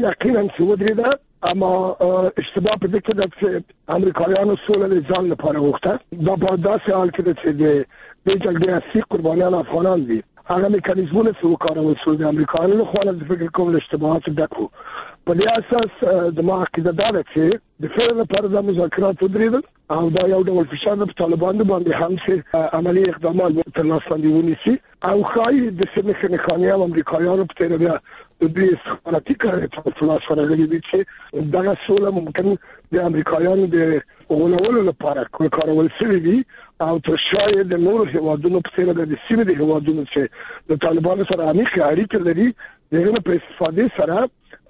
یقینا چې ودرېده، اما اشتباه په دې کې ده چې امریکایانو سوله د ځان لپاره غوښته. دا په داسې حال کې ده چې د دې جګړې اصلي قربانیان افغانان دي. هغه میکانیزمونه چې وکارول شول د امریکایانو لخوا نه فکر کوم له اشتباهاتو ډک وو. په دې اساس زما عقیده دا ده چې د فعل لپاره د مذاکرات ودرېدل او دا یو ډول فشار په طالبانو باندې هم چې عملی اقدامات تر لاس لاندې ونیسي او ښایي د سیمې خنخاني او امریکایانو په تېره بیا د دوی استخباراتي کارونه په لاس ورغلي دي چې دغه سوله ممکن د امریکایانو د غولولو لپاره کارول شوي دي او تر شاید د نورو هیوادونو په څېر د سیمې د هیوادونو چې د طالبانو سره عمیقې اړیکې لري د هغې نه په استفادې سره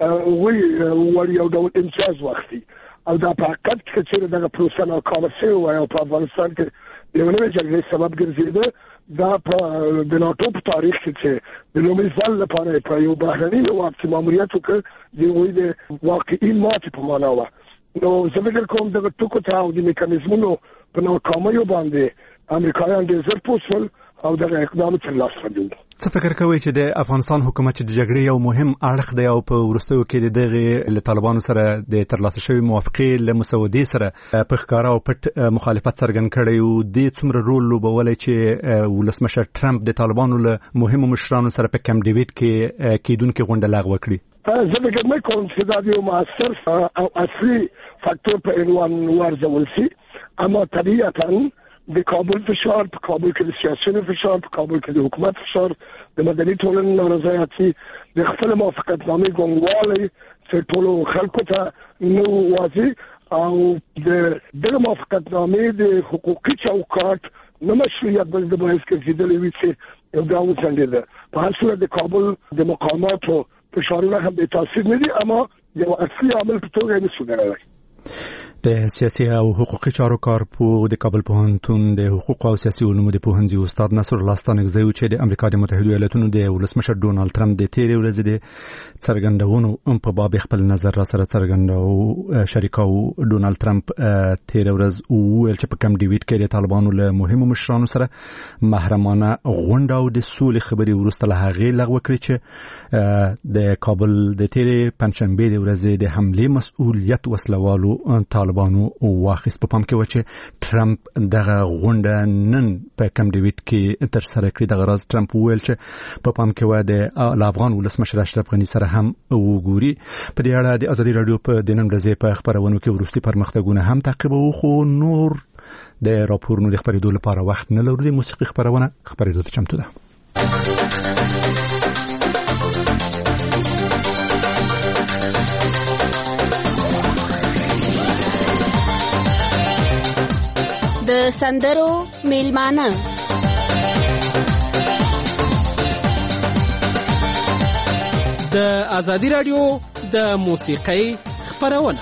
وړ یو ډول امتیاز واخلي او دا په حقیقت کې چې دغه پروسه ناکامه شوې وای او په افغانستان کې د یوې نوې جګړې سبب ګرځېده. دا په د ناټو په تاریخ کې چې د لومړي ځل لپاره په یو بهرني هېواد کې ماموریت وکړ د هغوی د واقعي ماتې په معنا وه. نو زه فکر کوم دغه ټکو ته او د میکانیزمونو په ناکامیو باندې امریکایان ډېر ژر پوه شول او دغه اقدام تر لاس لاندې وو. څه فکر کوئ چې د افغانستان حکومت چې د جګړې یو مهم اړخ دی او په وروستیو کې د دغه له طالبانو سره د ترلاسه شوي موافقې له مسودې سره په ښکاره او پټ مخالفت څرګند کړی و، دې څومره رول لوبولی چې ولسمشر ټرمپ د طالبانو له مهمو مشرانو سره په کیمپ ډیویډ کې کېدونکې غونډه لغوه کړي؟ زه فکر نه کوم چې دا یو مؤثر او اصلي فاکتور په عنوان وارزول شي، اما طبیعتاً د کابل فشار، په کابل کې د سیاسي فشار، په کابل کې د حکومت فشار، د مدني ټولنې نارضایتي، د خپل موافقتنامې ګونګوالی چې ټولو خلکو ته نه واضح او د دغه موافقتنامې د حقوقي چوکاټ نه مشروعیت بل د باعث ګرځېدلی وي چې دا وځنډېده. په هر صورت د کابل د مقاماتو فشارونه هم بې تاثیر نه دي، اما یو اصلي عامل په توګه یې نشو ګڼلی. د سیاسي او حقوقي چارو کارپوه د کابل پوهنتون د حقوق او سیاسي علومو د پوهنځي استاد نصر الله ستانکزی چې د امریکا د متحده ایالاتونو د ولسمشر ډونالد ټرمپ د تیرې ورځې د څرګندونو په باب خپل نظر را سره څرګنداو. شریکاو ډونالد ټرمپ تیرې ورځ وویل چې په کیمپ ډیویډ کې د طالبانو له مهمو مشرانو سره محرمانه غونډه او د سولې خبرې وروسته له هغې لغوه کړې چې د کابل د تیرې پنجشنبې د ورځې د حملې مسؤلیت وسلوالو طالبانو واخیست. په پام کې و چې ټرمپ دغه غونډه نن په کیمپ ډیویډ کې تر سره کړې. دغه راز ټرمپ وویل چې په پام کې و د افغان ولسمشر اشرف غني سره هم وګوري. په دې اړه د ازادي راډیو په د نن ورځې په خبرونو کې وروستي پرمختګونه هم تعقیبوو، خو نور د راپورونو د خبرېدو لپاره وخت نه لرو. د موسیقي خبرونه خبرېدو ته چمتو ده. د سندرو میلمانه د ازادي راډیو د موسیقۍ خبرونه.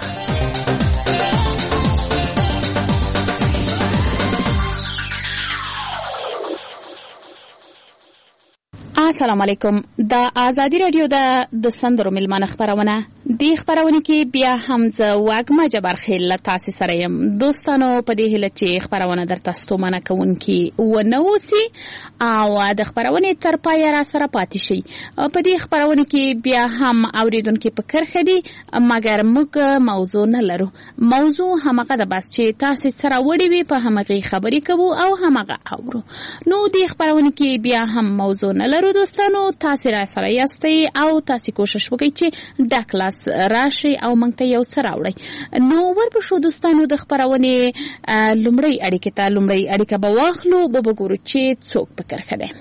السلام علیکم. د ازادي راډیو د سندرو میلمانه خبرونه دی خبرونه کې بیا هم ز واګما جبر خیل تاسو سره يم. دوستانو په دې هله چې خبرونه درته ستومانه کوونکی و نووسی او د خبرونه تر پای را سره پاتې شي. په دې خبرونه کې بیا هم اوریدونکو په کرخه دي، مګر موږ موضوع نه لرو. موضوع همغه د بس چې تاسو سره وړي وي په همغه خبرې کوو او همغه اورو. نو دې خبرونه کې بیا هم موضوع نه لرو. دوستانو تاسو را سره یاستئ او تاسو کوشش وکړئ چې د کلاس راشي او موږ ته یو څه راوړئ. نو ورپښو دوستانو د خبرونه لومړی اړیکه به واخلو، به وګورو چې څوک په کرخه ده.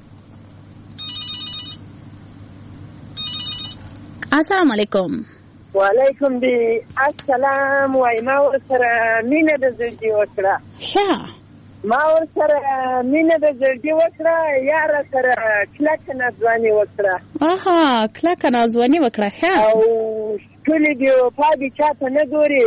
السلام علیکم. وعلیکم السلام. وای ما ورسره مینه د زړګي وکړه. ما ورسره مینه د زړګي وکړه، یار سره کلک نازواني وکړه. کلک نازواني وکړه. او ټولې دی پادي چاته نه ګوري.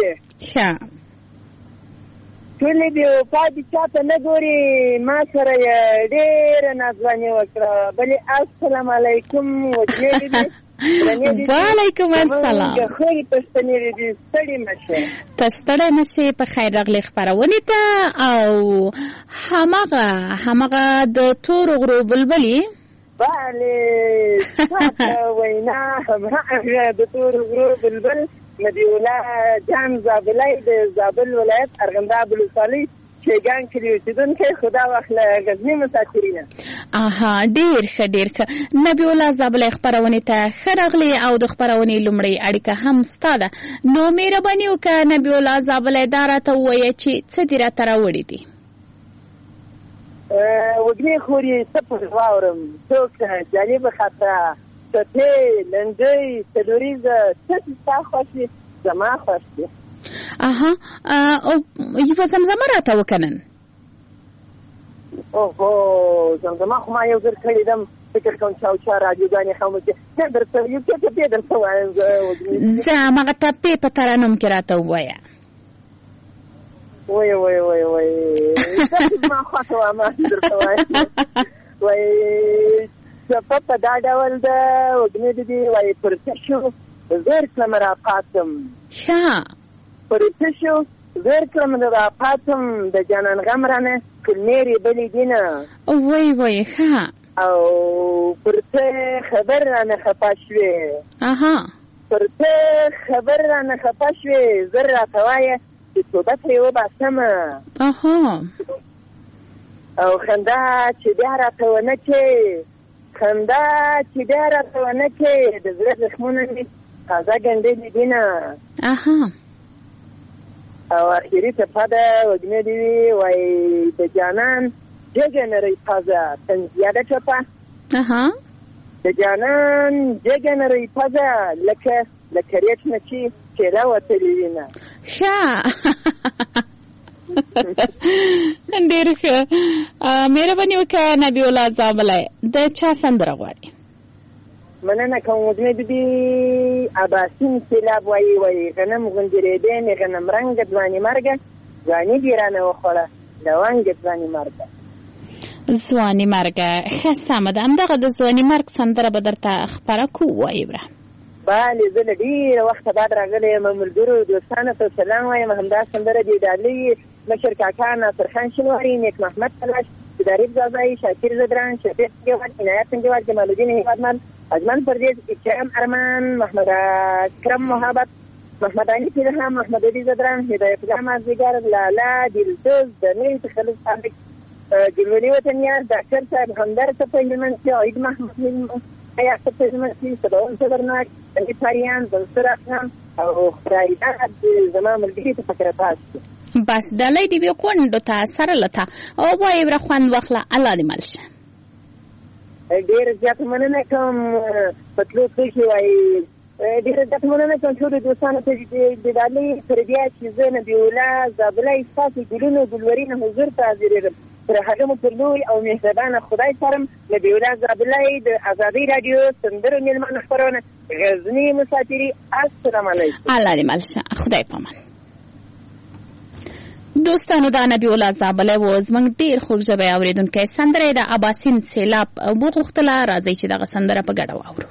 ټولې دی پادي چاته نه ګوري. ما سره ډېر نازواني وکړه. بلې السلام علیکم وجه وعلیکم السلام. خوري پښتنې دې ستړي مشه. تستړی مشه. په خیر راغلی خبرونه ته. او همغه د تور غرو بلبلي بله وینا همغه د تور غرو بلبل نبی الله جان زابلای د زابل ولایت ارغنداب ولسوالۍ شیګان کې اوسېدونکی خدا واخله غزني مسافرینه. ډېر ښه نبی الله زابلای خپرونې ته ښه راغلې او د خپرونې لومړۍ اړیکه هم ستا ده. نو مهرباني وکړه نبی الله زابلای دا راته ووایه چې څه دې راته راوړي دي. وګړي خوري څه پر واورم څوک جالبه خاطره څپې لنډۍ تلوریزه څه چې ستا خوښ دي زما خوښ دي. او یوه زمزمه راته وکنن. اوهو زمزمه خو ما یو ځل کړې دم فکر کوم چې او چا راډیوګانې خاموشې نه درته یو څه ټپې درته وایم زه هماغه ټپې په ترنم کې راته ووایه. وای زما خوښه وه ما درته وایم وای څپه په دا ډول ده وږمې د دې وایي پر څه شو زر کړم راپاتم پر څه شو زر کړم راپاتم د جانان غم رانه کلمېرې بلې دینه وای او پر څه خبر رانه خفه شوې پر څه خبر رانه خفه شوې زر راته وایه چې توبه ترې وباسمه او خندا چې بیا راته ونه کې خندا چې بیا راته ونه کې د زړه زخمونه مې تازه ګنډلې دینه او اخري څپه ده وږمې دې وي وایي د جانان جګه نرۍ پزه تن زیاده چپه د جانان جګه نرۍ پزه لکه ریټ نه چې چیرې وتلې وینه. ډېر ښه مهرباني وکړه نبی الله زابلای د چا سندره غواړي؟ مننه کوم وږمې دې اباسین سیلاب وایي غنم غوندېرېدې مې غنم رنګه ځواني مرګه ځواني دې رانه وخوړه لونګه ځواني مرګه ځواني مرګه. ښه سمه ده همدغه د ځواني مرګ سندره به درته خپره کوو وایي بره. بله زه له ډېره وخته بعد راغلی یم ملګرو دوستانو ته سلام وایم. همدا سندره دې ډالۍ مشر کاکا ناصر خان شینواري نیک محمد تلاش ظریف زازایی شاکر زدران شفیق سنجواد عنایت سنجواد جمال الدین هیوادمند اجمل پردیس اکرام ارمان محمد اکرم محبت محمد علي پیرهام محمد علي زدران هدایت الله مازدیگر لالا دلسوز دنیل تخلص صادق جلولی وطنیار ډاکټر صاحب همدرد سپنجمنسي عید محمد حیا سپنجمنسي سباون صدرناک دنی پاریان بلسر اخنام او خدایداد زما ملګري ته فکر پاس بس ډالۍ دې وي کونډو ته سره لته او وایي بره خوند واخله الله دې مل شه. ډېر زیات مننه کوم په تلو کې وایي ډېر زیات مننه کوم ټولو دوستانو ته د ډالۍ تر بیا چې زه نبی الله زابلای ستاسو ګلونو ګلورینه حضور ته حاضرېږم تر هغه مو پر لوی او مهربانه خدای سپارم. نبی الله زابلای د ازادۍ راډیو سندرو مېلمانه خپرونه غزني مسافري. السلام علیکم. الله دې مل شه. خدای پامان. دوستانو دا نبی الله زابلای و زموږ ډېر خوږ ژبی اورېدونکی سندره د اباسین سیلاب وغوښتله. راځئ چې دغه سندره په ګډه واورو.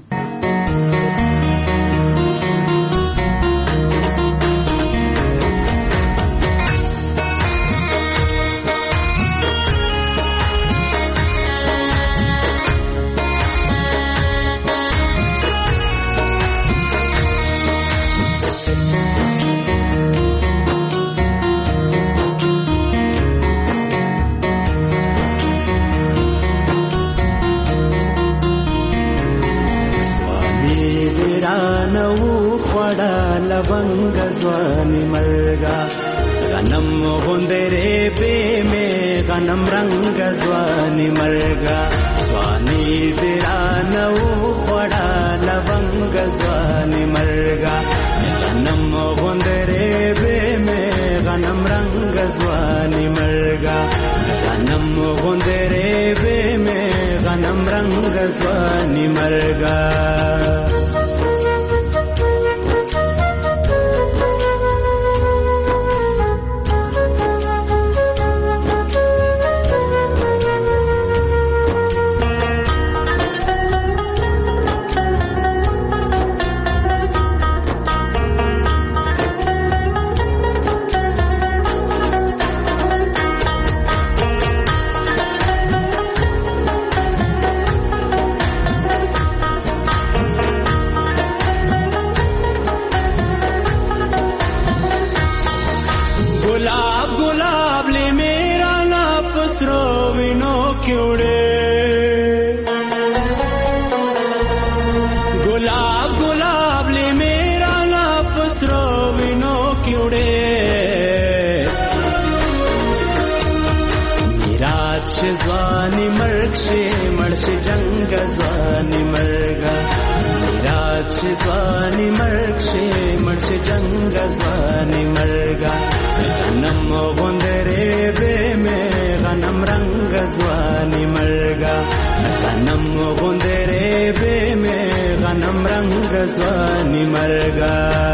लवंग स्वामी मलगा गनम गुंदरे पे में गनम रंग स्वामी मलगा स्वामी विरानौ पड़ा लवंग स्वामी मलगा गनम गुंदरे पे में गनम रंग स्वामी मलगा गनम गुंदरे पे में गनम रंग स्वामी मलगा ډوډۍ میراث شي ځواني مرګ شي مړ شي جنګ ځواني مرګه میراث شي ځواني مرګ شي مړ شي جنګ ځواني مرګه غنم غوندرې به مې غنم رنگ ځواني مرګه غنم غوندرې به مې غنم رنگ ځواني مرګه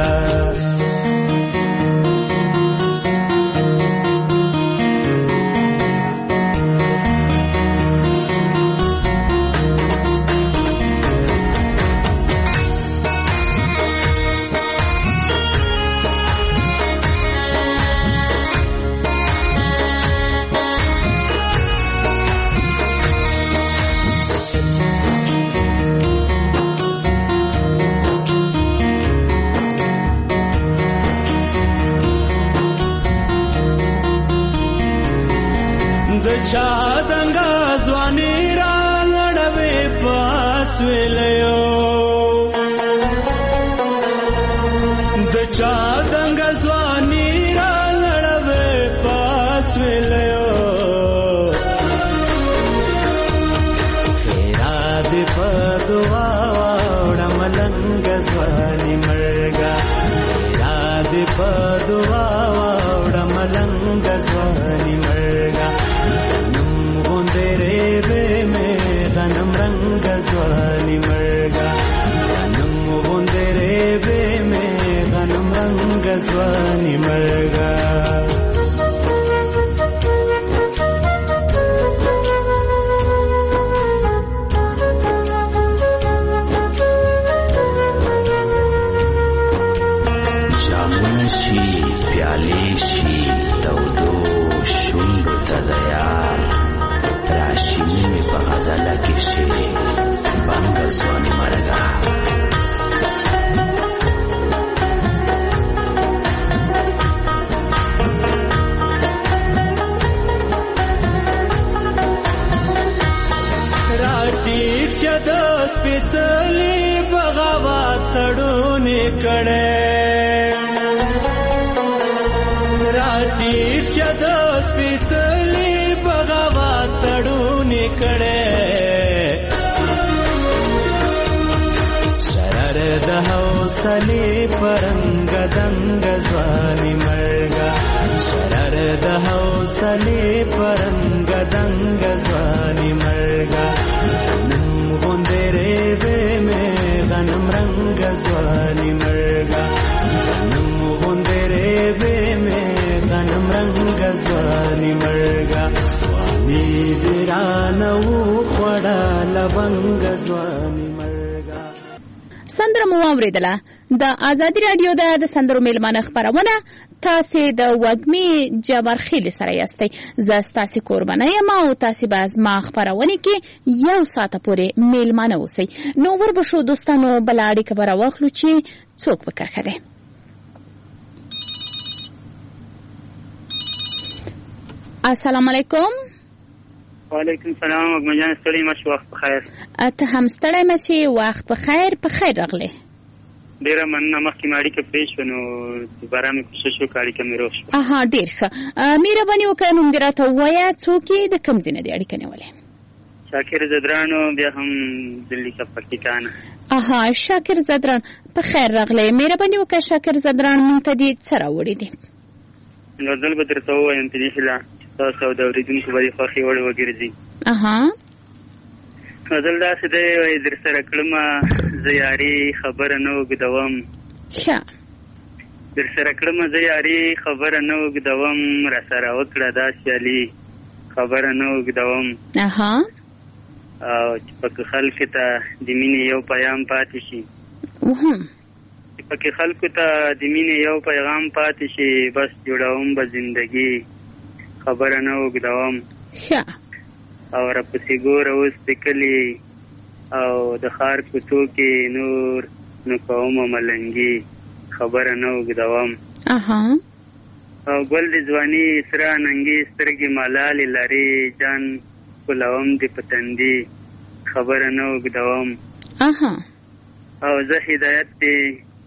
چا دنګا ځواني را لړوي پاس ویلو د چا دنګا ځواني را لړوي پاس ویلو خیرا دې په دعا وړه ملنګ ځواني مرګا خیرا دې په دعا وړه ملنګ ځواني مرګا غنم رنگ ځواني مرګه غنم غوندرې به مې غنم رنگ ځواني مرګه جامونه شي پیالې شي تودو شونډو ته د یار راشي مې په غزله کې شي بنګ ځواني مرګه راټیټ شه د سپېڅلي بغاوت تړونې کړې راټیټ شه د سپېڅلي بغاوت تړونې کړې شرر د حوصلې پرنګ دنګ ځواني مرګه شرر د حوصلې پرنګ دنګ ځواني مرګه غنم غوندرې به مې غنم رنګ ځواني مرګه غنم غوندرې به مې غنم رنګ ځواني مرګه ځواني دې رانه وخوړه لونګ ځواني مرګه. سندره مو واورېدله. د ازادي راډیو د سندرو میلمانه خپرونه تاسې د وږمې جبر خیل سره یاستئ. زه ستاسې کوربنه یم او تاسې به زما خپرونې کې 1 ساعته پورې میلمانه اوسئ. نو وربشو دوستانو بله اړیکه به راواخلو چې څوک په کرښه دی. السلام علیکم. وعلیکم السلام. وږمجان ستړی مشې وخت بخیر. ته هم ستړی مشې وخت بخیر. په خیر راغلی. ډیره مننه. مخکې مې اړیکه پرې شوه نو دوباره مې کوشش وکړه اړیکه مې روغ شوه. اها ډېر ښه. مهرباني وکړه نوم دې راته ووایه څوک یې د کوم ځای نه دې اړیکه نیولې؟ شاکر زدرانو بیا هم دلي څخه پکتیکا نه. اها شاکر زدران په خیر راغلی. مهرباني وکړه شاکر زدران موږ ته دې څه راوړي دي؟ غزل به درته ووایم په دې هیله تاسو او د اورېدونکو به دې خوښې وړ وګرځي. اها غزل داسې دی وایي در سره کړمه زه یاري خبره نه اوږدوم. ښه در سره کړمه زه یاري خبره نه اوږدوم را سره وکړه دا سیالي خبره نه اوږدوم. اها او چې پکې خلکو ته د مینې یو پیغام پاتې شي چې پکې خلکو ته د مینې یو پیغام پاتې شي بس جوړوم به زندګي خبره نه اوږدوم. ښه او راپسې ګوره اوس د کلي او د ښار کوڅو کې نور نو کومه ملنګي خبره نه اوږدوم. اها او ګل د ځواني سره ننګي سترګې ملالې لري جان کولوم د پتندي خبره نه اوږدوم. اها او زه هدایت دی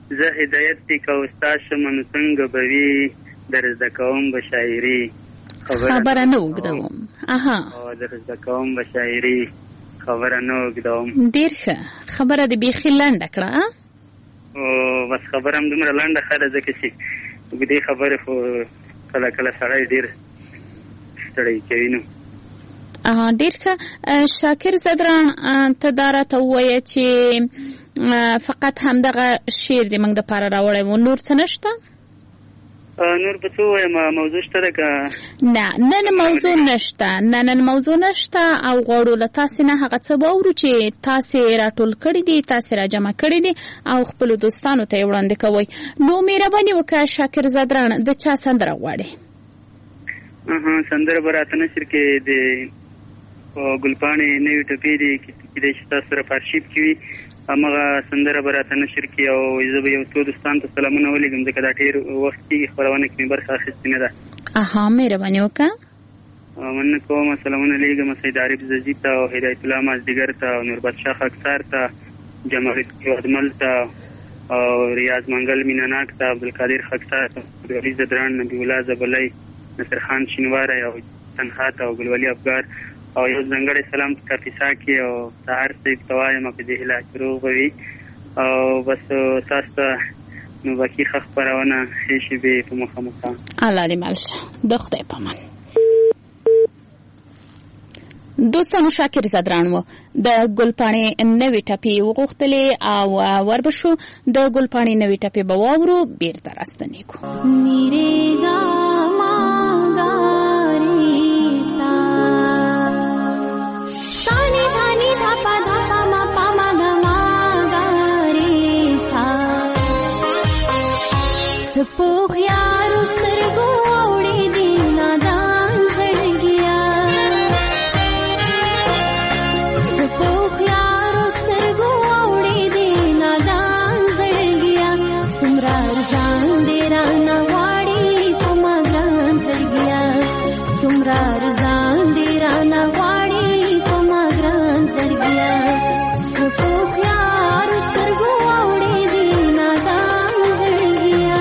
زه هدایت دی که استاد شمنو څنګه به وي در زده کوم به شاعري خبره نه اوږدوم. در زده کوم به شاعري خبره نه اوږدوم. ډېر ښه خبره دې بیخي لنډه کړه. بس خبره هم دومره لنډه ښه ده ځکه چې اوږدې خبرې خو کله کله سړی ډېر ستړی کوي. نو ډېر ښه شاکر زدران ته دا راته ووایه چې فقط همدغه شعر دې موږ دپاره راوړی و، نور څه نشته؟ نور به څه ووایم، موضوع شته ده که نه؟ نن موضوع نشته، نن موضوع نشته او غواړو له تاسې نه هغه څه واورو چې تاسې راټول کړي دي، تاسې راجمع کړي دي او خپلو دوستانو ته یې وړاندې کوئ. نو مهرباني وکړه شاکر زدران د چا سندره غواړې؟ سندره به راته نشر کې د ګلپاڼې نوي ټپې دي کېدای شي تاسو سره په ارشیف کې وي، همغه سندره به راته نشر کړي او زه به یو څو دوستانو ته سلامونه ولیږم ځکه دا ډېر وخت کېږي خپرونه کې مې برخه اخیستې نه ده. مهرباني وکړه. مننه کوم، سلامونه لیږم سید عارف ززي ته او هدایت الله مازدیګر ته او نوربت شاه خاکسار ته، جمال وادمل ته او ریاض منګل میناناک ته، عبدالقادر خاکسار ته، عبدالولي زدران، نبی الله زبلی، نصر خان شینواری او تنها ته او ګلولي افګار او یو ځانګړی سلام کاپیسا کې او سهار صاحب ته وایم په دې هیله چې روغ به وي او بس تاسو ته نو باقي ښه خپرونه ښې شېبې په مخامخا. الله دې مل شه، د خدای په امان. دوستانو شاکر زدران و د ګلپاڼې نوې ټپې وغوښتلې او وربشو د ګلپاڼې نوې ټپې به واورو، بیرته راستنېږو. پوخ یارو سترګو اوړې دي نادان زړګیا، پوخ یارو سترګو اوړې دي نادان زړګیا، څومره ارزان دې رانه غواړي په ما ګران زړګیا، څومره ارزان دې رانه غواړي په ما ګران زړګیا، پوخ یارو سترګو اوړې دي نادان زړګیا.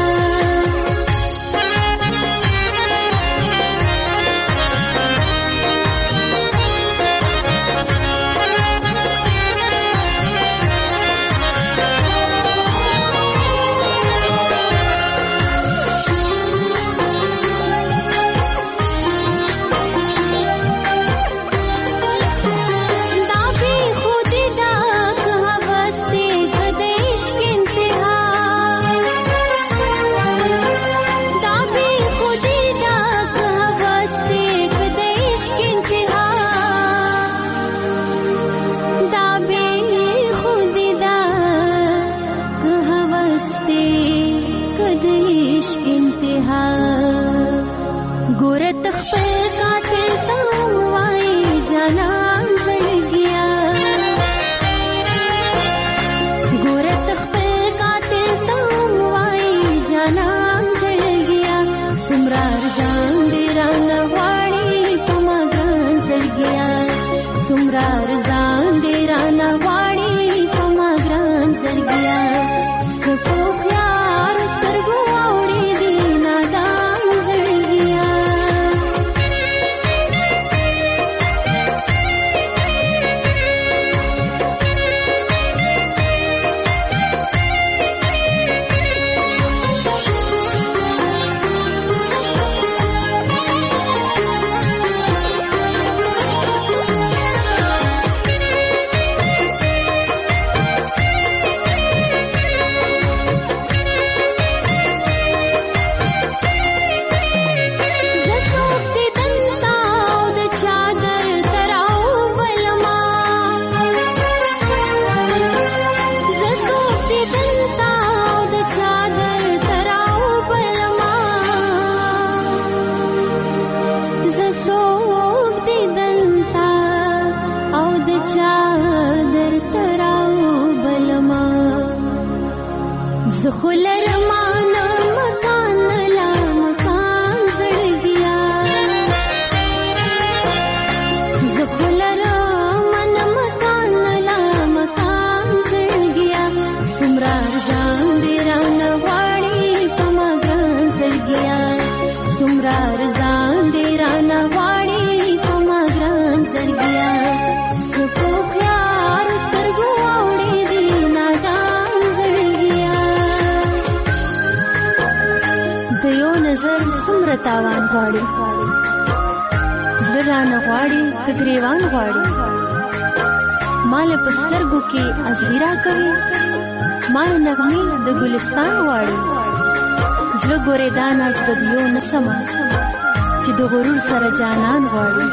څومره تاوان غواړي زړه رانه غواړي که ګریوان غواړي مال په سترګو کې ازغیرا کوي مال نغمې د ګلستان غواړي زړه ګورې دا ناز بدیو نه سمه چې د غرور سره جانان غواړي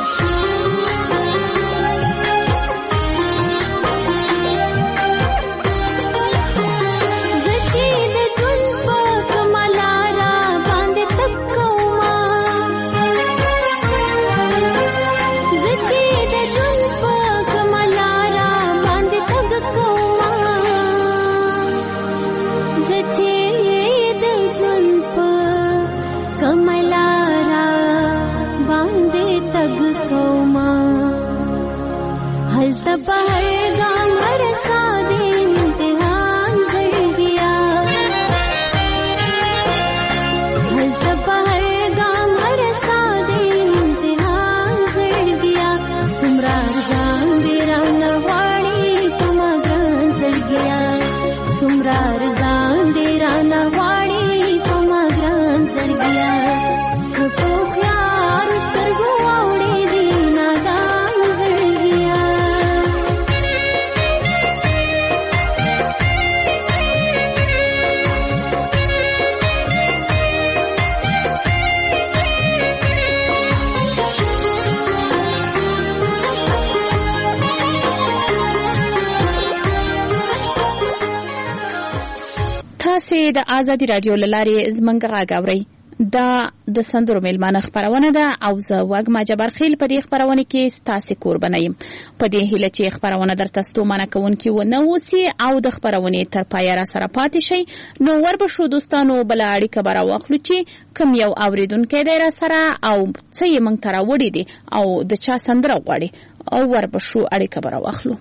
د آزادي رادیو لارې زمنګ غږ اورئ دا د سندرو میلمانه خبرونه ده او زه وګما جبرخیل په دې خبرونه کې ستاسو قرباني يم په دې هیله چې خبرونه درته ستومانه کوونکی و نه وسی او د خبرونه تر پای را سره پاتې شي نو وربشو دوستانو بل اړیکه برا واخلو چې کوم یو اوریدونکو دی را سره او څه یې مونږ تر وړي دي او د چا سندره غواړي او وربشو اړیکه برا واخلو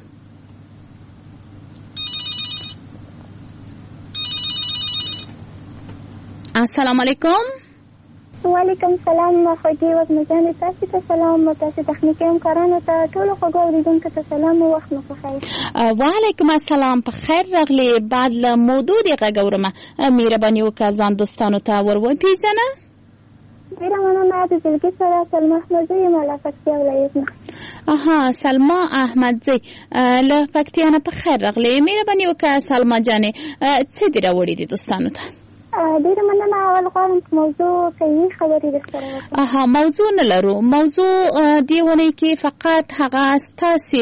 السلام علیکم وعلیکم السلام خوږی وزمجانې تاسو ته سلام تاسو تخنیکي همکارانو ته ټول خوږو اوریدونکو ته سلام او وخت مو په خیر وعلیکم السلام په خیر راغلی بعد له موضوع دی غوړم مهرباني وکړه ځان دوستانو ته ورو پیژنه ډیره مننه د جلګي سره سلمى احمدزی مالا پکتیا ولایت نه سلمى احمدزی له پکتیا نه په خیر راغلی مهرباني وکړه سلمى جانې څه دی راوړي دي دوستانو ته ډیره مننه اول غواړم موضوع کوي خبرې درسره وکړم موضوع نه لرو موضوع دیونه کې فقط هغه ستاسي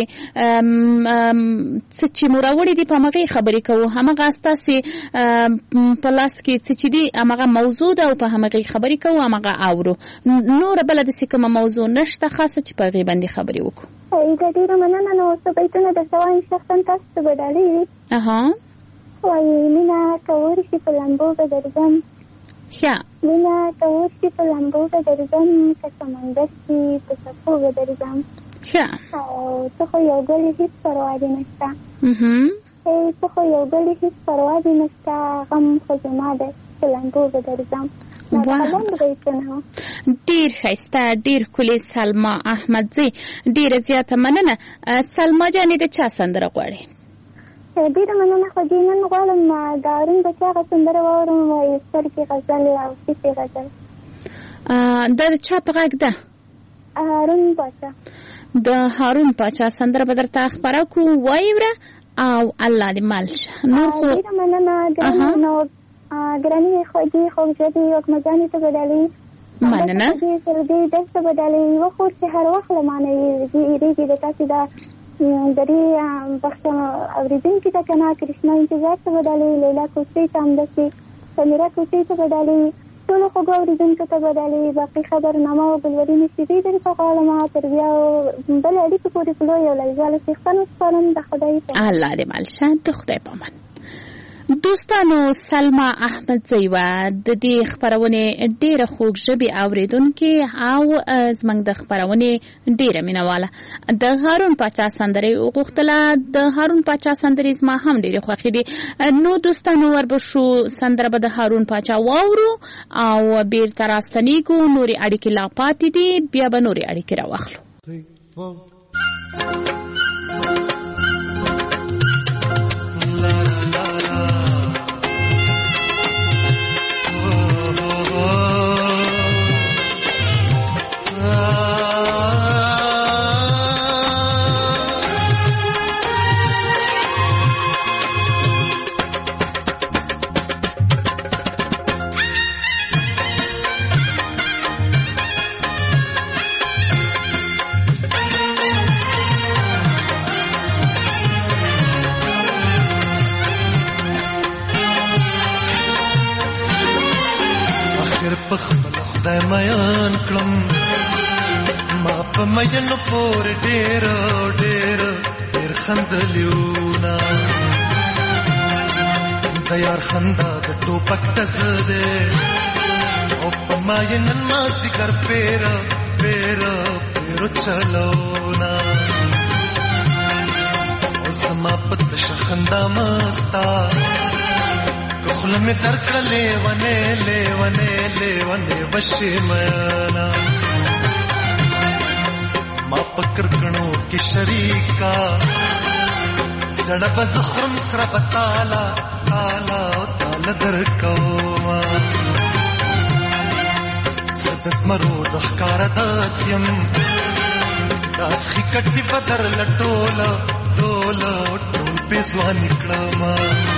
چې مراوړي دي په مغه خبرې کوو هغه ستاسي په لاس کې چې دي هغه موضوع ده او په هغه خبرې کوو هغه اورو نور بل د کومه موضوع نشته خاصه چې په غي باندې خبرې وکړو ډیره مننه نو څه بیتونه د سوای شخصا تاسو بدالي وای مینا کورشي په لمبو به درځم مینا کورشي په لمبو به درځم که سمندر شي په څپو به درځم او ته خو یو ګل هیڅ پروا دې نشته ته خو یو ګل هیڅ پروا دې نشته غم خو زما ده په لمبو به درځم ډیر ښایسته ډیر ښکلې سلمى احمدزی ډیره زیاته مننه سلمى جانې د چا سندره غواړې ډیره مننه خو دې نن غواړم د هارون پاچا هغه سندره واورم وایي سترګې غزل او کیسې غزل دا د چا په غږ ده هارون پاچا د هارون پاچا سندره به درته خپره کړو وایوره او الله دې مال شه نور خو ډیره مننه ګرانې خوږې خوږجدې وکمجانې ته بدالي مننه دې دسته بدالي یوه خور چې هر وخت له مانه یېرېږي د تاسې دا دری بخش اوریدونکو ته کنا کرشنا انتظار ته بدالي لیلا کوڅې ته همداسې سمیرا کوڅې ته بدالي ټولو خوږو اوریدونکو ته بدالي باقي خبرنامه او ګلورین سیدي درته غواړم تر بیا بل اړیکې پورې کلو یو لایزاله څښتنو سپارم د خدای الله دې مال شه د خدای په امان دوستانو سلمى احمدزی و د دې خبرونه ډیره خوږ ژبه اوریدونکو او زمنګ د خبرونه ډیره مینواله د هارون پاچا سندره وغوښتله د هارون پاچا سندره زما هم ډیره خوښې دي نو دوستانو وربشو سندره به د هارون پاچا واورو او بیرته راستنیږو نوري اړیکې لا پاتې دي بیا به نوري اړیکې راوخلو په خپل خدای میان کړم ما په مینو پور ډېر ډېر ډېر خندلیونه د یار خندا د ټوپک ټز دی او په مینن ما ذکر پیر پیر پیرو چلونا او زما په تش خندا مستا خپل می درکړه لیونه لیونه لیونه وشي میانا ما فکر کړو کې شریکا زړه بزخرم سره بتالا تالا تالا درکوما سدس مرو د ښکار داتیم داس خکټي بدر لټولا ټولا ټول په ځواني کړما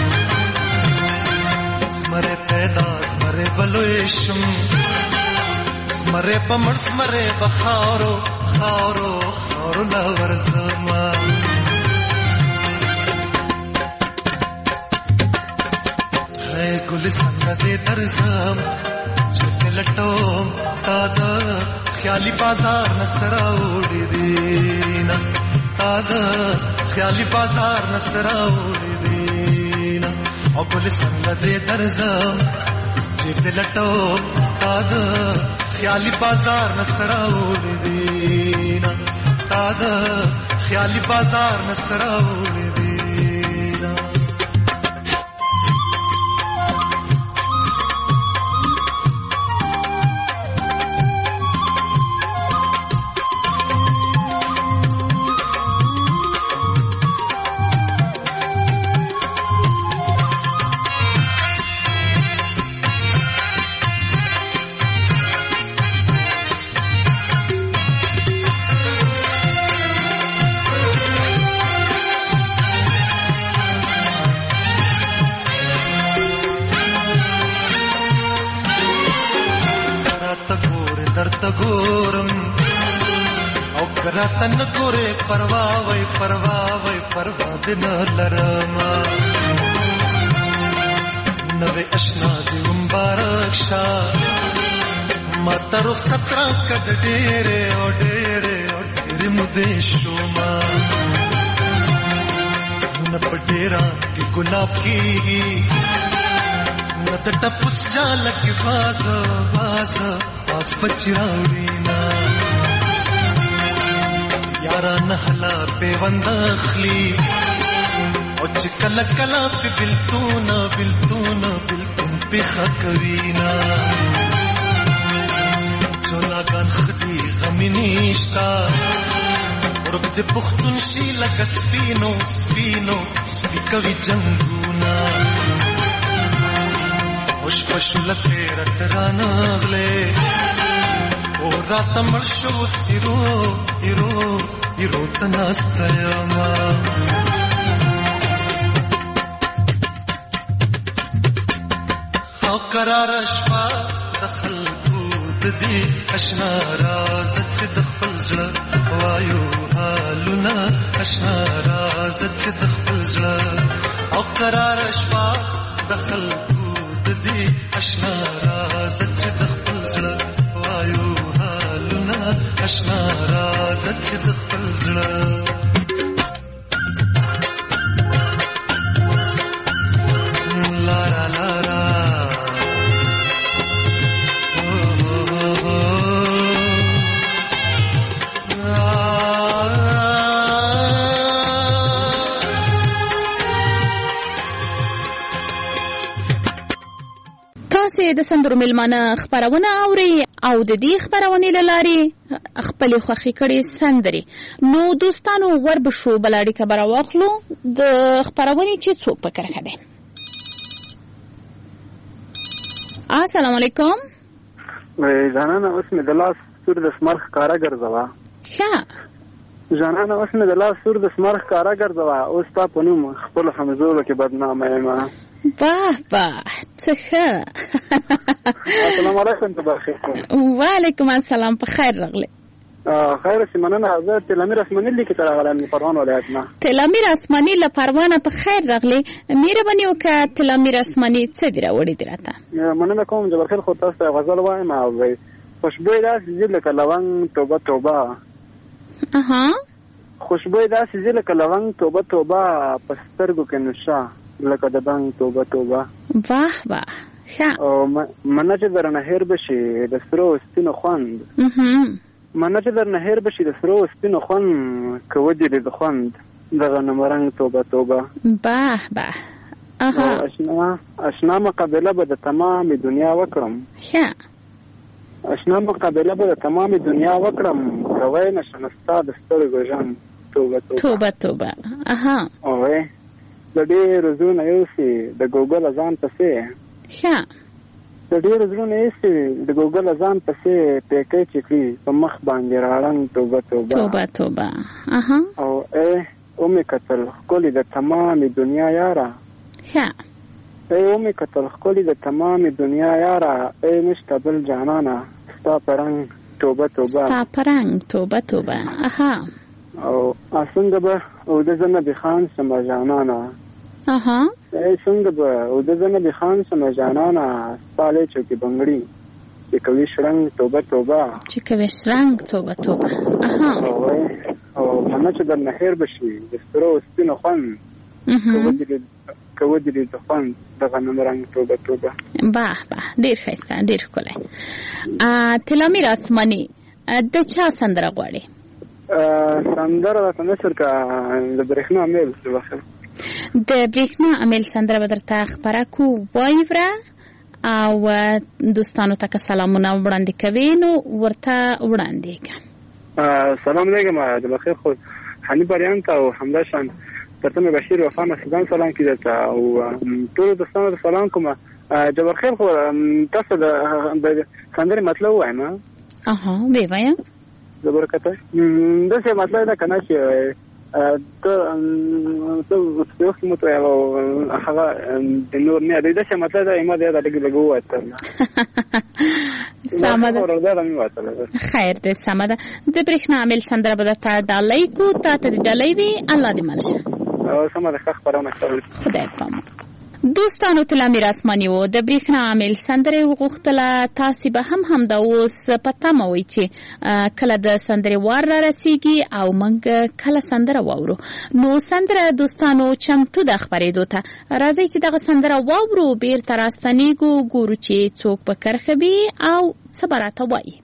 مره پیدا مره بلویشم مره پمړ مره بخارو خارو خارو لا ورزما ہے ګل څنګه دې درځم چې لټوم تا د خیالي بازار نسرا وړي دینا تا د خیالي بازار نسرا وړي دینا او ګل څنګه دې درځم چې لټوم تا د خیالي بازار نسرا وړي دینا تا د خیالي بازار نسرا وړي دینا راتن ګوره پروا وای پروا دې نه لرما نوې آشنا دې مبارک شه ما تر خطر کډ ډېرې او ډېرې او ډېرې مودې شوما نه پټېرا کې ګلاب کېږي نه د ټپوس جال کې باز پچراوړینا یارا نهلا پیوند اخلی او چې کله کله په بلتون په خکوینا چولاګان خدي غمینشتا ورب دې پختون شي لکه سپینو سپیکوي جنگونا خوش پشلته رترانغله او رات مرشو هیرو تناستایما او قرار شپه دخل بود دی اشنا راز چې د خپل زړه وایو حالونه اشنا راز چې د خپل زړه او قرار شپه دخل بود دی اشنا راز چې د خپل زړه وایو حالونه اشنا راز چې د خپل زړه لارا لارا تاسې د سندرو میلمانه خپرونه اورئ او د دې خپرونې له لارې خپلې خوښې کړې سندرې نو دوستانو وربشو بل اړیکه به راواخلو د خپرونې چې څوک په کرښه دی. السلام علیکم. جانانه اوس مې د لاس سور د سمر ښکاره ګرځوه. ښه جانانه اوس مې د لاس سور د سمر ښکاره ګرځوه اوس تا په نوم خپلو حمزولو کې بدنامه یم. باه څه ښه. السلام علیکم. ته بخیر. وعلیکم السلام. په خیر راغلی. خیر سیمنه زه تلامیر اسماني لیکي تر غلام پروان ولایت نه. تلامیر اسماني له پروانه په خیر راغلی. مهرباني وکړه تلامیر اسماني څه دی راوړی دی راته؟ مننه کوم جبر خیر خو تاسو ته غزل وایم او خوشبوی داسې ځي لکه لونګ توبه توبه. خوشبوی داسې ځي لکه لونګ توبه توبه په سترګو کې نشه لکه د بنګ توبه توبه. واه واه ښه. او منه چې درنه هیر بشي د سرو سپینو خوند. منه چې درنه هیر بشي د سرو سپینو خوند که ودرې د خوند دغه نمرنګ توبه توبه. باه باه. اشنا مقابله به د تمام دنیا وکړم. ښه. اشنا مقابله به د تمام دنیا وکړم کوي نشم ستا د سترګو ژوند توبه توبه. توبه توبه. اوه د ډېرو زړونه یوسي د ګوګل ځان پسې. ښه. د ډېرو زړونه یوسي د ګوګل ځان پسې پیکې چې کړي په مخ باندې راړنګ توبه توبه. توبه توبه. او اومې کتل ښکلې د تمامې دنیا یاره. ښه. اومې کتل ښکلې د تمامې دنیا یاره نشته بل جانانه ستا په رنګ توبه توبه. ستا په رنګ توبه توبه. او څنګه به او د زنه به خان سم جانانه. څنګه به او د زنه به خان سم جانانه سپاله چوکي بنگړي چې کوي شرنګ توبه توبه. چې کوي شرنګ توبه توبه. او منه چې د نهر بشي د سترو سپینو خوند کوي د خوند دغه نمرنګ توبه توبه. باه باه ډیر ښایسته ډیر ښکلی. تلامیر اسماني د چا سندره غواړي؟ سندره راته نشر که د برېښنا امیل بخیر. د برېښنا امیل سندره به درته خپره کو وایي وره او دوستانو ته که سلامونه وړاندې کوي نو ورته وړاندې کړه. سلام علیکم د بخیر خو حنیف اریان ته او همداشان ترته مې بشیر وفا مسیدان سلام کې درته او ټولو دوستانو ته سلام کوم. جبر خیر خو تاسو د سندرې مطلب وایم. وی وایم زبرکته دغه مطلب دا کنه چې ته یو څه مو ته هغه د نور نه دی دا مطلب دا ایمه دا لګو وته. سمه خیر دې سمه ده. د برېښنا عامل سندره به درته ډالۍ کو ته د ډالۍ وي الله دې مل شه. سمه ده خبرونه کوي خدای پامه. دوستانو تلامیر اسماني وو د برېښنا عامل سندره وغوښتله. تاسې به هم دا اوس په تمه وئ چې کله د سندرې وار را رسیږي او موږ کله سندره واورو. نو سندره دوستانو چمتو ده خپرېدو ته. راځئ چې دغه سندره واورو بیرته راستنېږو ګورو چې څوک به کرښه وي او څه به راته وایي.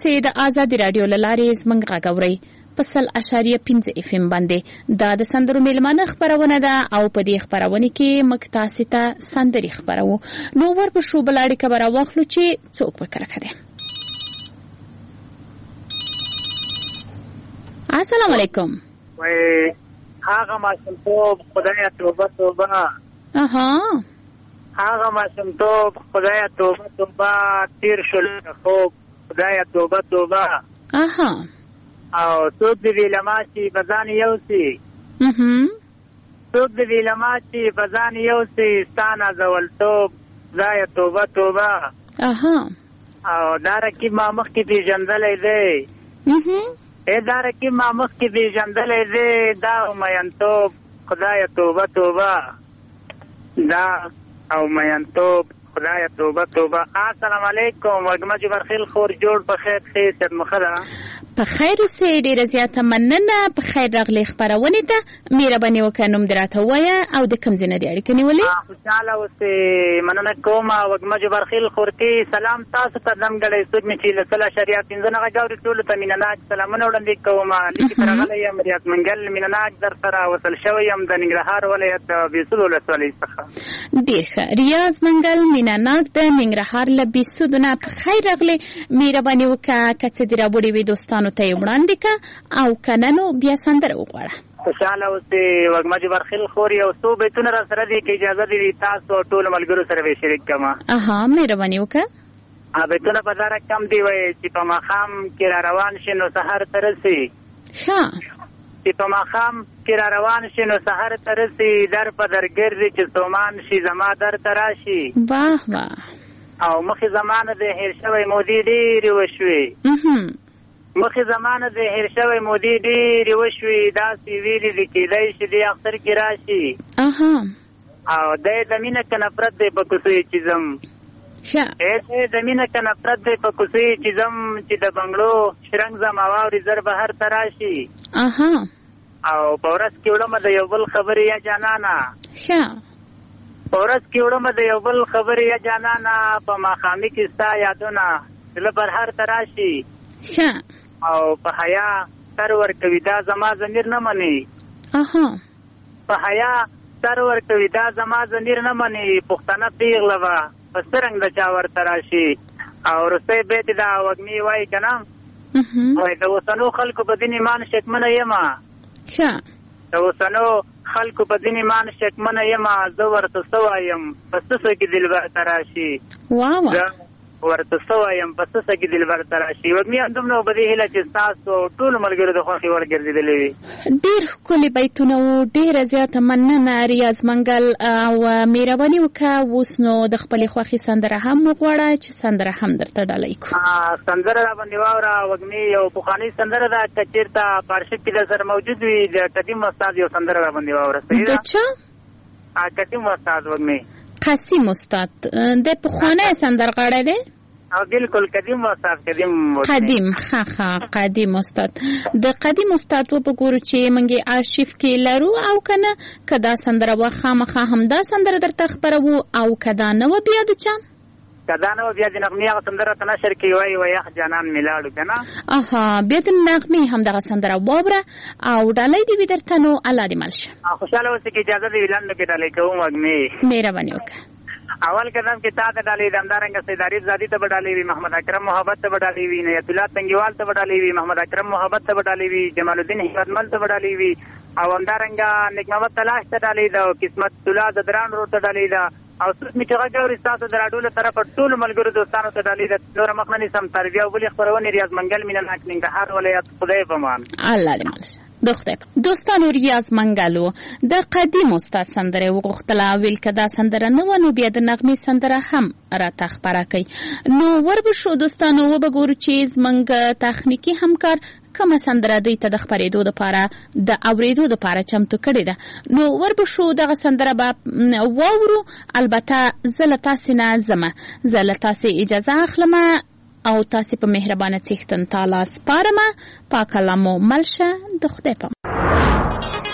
تاسې د آزادي رادیو له لارې زموږ غږ اورئ په 100.5 FM باندې. دا د سندرو میلمانه خپرونه ده او په دې خپرونه کې موږ تاسې ته سندرې خپروو. نو ورپسې بل اړیکه به راواخلو چې څوک به کرکه ده. السلام علیکم. وای هغه ماشومتوب خدای توبه توبه. هغه ماشومتوب خدای توبه توبه تیر شول خوب خدای توبه توبه. او څوک دې ویلما چې بزان یوسي څوک دې ویلما چې بزان یوسي ستانه زولتوب خدای توبه توبه. او دا رقیب ما مخکې پیژندلی دی دا رقیب ما مخکې پیژندلی دی دا میینتوب خدای توبه توبه. دا او میینتوب خدای توبه توبه. السلام علیکم. وږمه جبرخیل خور جوړ په خیر خیر مخده په خیر اوسې. ډېره زیاته مننه. په خیر راغلې خپرونې ته. مهرباني وکړه نوم دې راته ووایه او د کوم ځای نه دې اړیکه نیولې؟ خوشحاله اوسې. مننه کوم. وږمه جبرخیل خورتي سلام تاسو ته دمګړی څوک مې چې له 0.15 غږ اوري ټولو ته مینهناک سلامونه وړاندې کوم. لیکې ته راغلی یم ریاض منګل مینهناک در سره وصل شوی یم د ننګرهار ولایت بیسود ولسوالۍ څخه. ډېر ښه. ریاض منګل مینهناک د ننګرهار له بیسود نه په خیر راغلې. مهرباني وکړه که څه دې راوړي وي دوستانو ته یې وړاندې کړه او که نه نو بیا سندره وغواړه. خوشحاله اوسې. وږمه جبرخیل خور یو څو بیتونه را سره دي که اجازه دې وي تاسو ټولو ملګرو سره به شریک کړم. مهرباني وکړه. بیتونه په دا رقم دي وایي چې په ماښام کې را روان شي نو سحر ته رسي. چې په ماښام کې را روان شي نو سحر ته رسي در په در ګرځي چې ستومان شي زما در ته راشي. واه واه. او مخې زمانه د هیر شوی مودې ډېرې وشوې مخې زمانه د هیر شوی مودې ډېرې وشوې داسې ویلې دي کېدی شي دې اختر کې راشي. او دی د مینه که نفرت دی په کوڅې چې ځم دی د مینه که نفرت دی په کوڅې چې ځم چې د بنګړو شرنګ ځم او واورې زر بهر ته راشي. او په ورځ کې وړمه د یو بل خبرې یا جانانه په ورځ کې وړمه د یو بل خبرې یا جانانه په ماښامي کې ستا یادونه زړه بهر ته راشي. او په حیا سر ورکوي دا زما ضمیر نه مني. په حیا سر ورکوي دا زما ضمیر نه مني. پښتنه پیغله به په څه رنګ د چا ورته راشي. او وروستی بیت دا وږمې وایي که نه وایي د اوسنو خلکو په دین ایمان شکمنه یمه د اوسنو خلکو په دین ایمان شکمنه یمه زه ورته څه وایم په څه څه کې دلبر ته راشي. ورته څه وایم په څه څه کې دلبر ته راشي. وږمې همدومره په دې هیله چې ستاسو ټولو ملګرو د خوښې وړ ګرځېدلې وي. ډېر ښکلي بیتونه وو. ډېره زیاته مننه ریاض منګل. او مهرباني وکړه اوس نو د خپلې خوښې سندره هم وغواړه چې سندره هم درته ډالۍ کړو. سندره را باندې واوره وږمې. یو پخوانۍ سندره ده که چېرته په ارشیف کې در سره موجود وي د قدیم استاد یو سندره را باندې واوره. د چا؟ قدیم استاد وږمې. قسیم استاد د پخوانی سندرغاړی دی؟ بالکل قدیم استاد. قدیم قدیم استاد. د قدیم استاد وګورو چې موږ آرشیف کې لرو او کنه کدا سندره واخامخه هم دا سندره درته خبرو او کدا نو بیا د چا کدا نو بیا د نغمې هغه سندره ته نشر کې وای وای اخ جانان میلاړو کنه. بیا د نغمې هم دغه سندره وبره او ډالۍ دی درته نو الله دې مالشه. خوشاله اوسې کې اجازه دی ویلاندو کې ډالۍ کوم وږمې. مهرباني وکړه. اول قدم کې تا ته ډالۍ د همدارنګه سید عارف زادي ته ډالۍ وي محمد اکرم محبت ته ډالۍ وي نیت الله تنګیوال ته ډالۍ وي محمد اکرم محبت ته ډالۍ وي جمال الدین حکمت ته ډالۍ وي او همدارنګه نیک محمد تلاش ته ډالۍ ده قسمت الله زدران ورو ته ډالۍ ده او څوک می چې غوړي تاسو د راډیو له طرفه ټول ملګرو دوستانو ته ډالۍ ده. نور مخننی سم تربیه او بلی خبرونه ریاض منګل مینهناک ننګرهار ولایت خدای پامان. الله دې مالشه. د خدای دوستانو ریاض منګلو د قدیم استاد سندره وغوښتله. ویل که دا سندره نه و نو بیا د نغمې سندره هم راته خپره کوي. نو وربشو دوستانو وبګورو چې زموږ تخنیکي همکار کومه سندره دوی ته د خپرېدو دپاره د اورېدو دپاره چمتو کړې ده. نو وربشو دغه سندره به واورو. البته زه له تاسې نه ځمه. زه له تاسې اجازه اخلمه او تاسې په مهربانه څښتن تعالی سپارمه. پاک الله مو مل شه. د خدای په